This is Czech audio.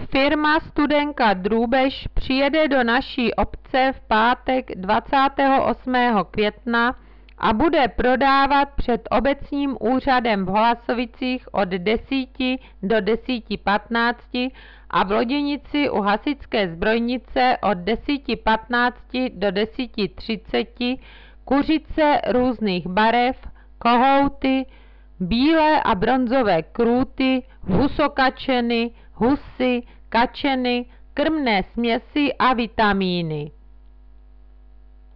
Firma Studenka Drůbež přijede do naší obce v pátek 28. května a bude prodávat před obecním úřadem v Hlasovicích od 10 do 10:15 a v Loděnici u hasičské zbrojnice od 10:15 do 10:30 kuřice různých barev, kohouty, bílé a bronzové krůty, husokačeny, husy, kačeny, krmné směsi a vitamíny.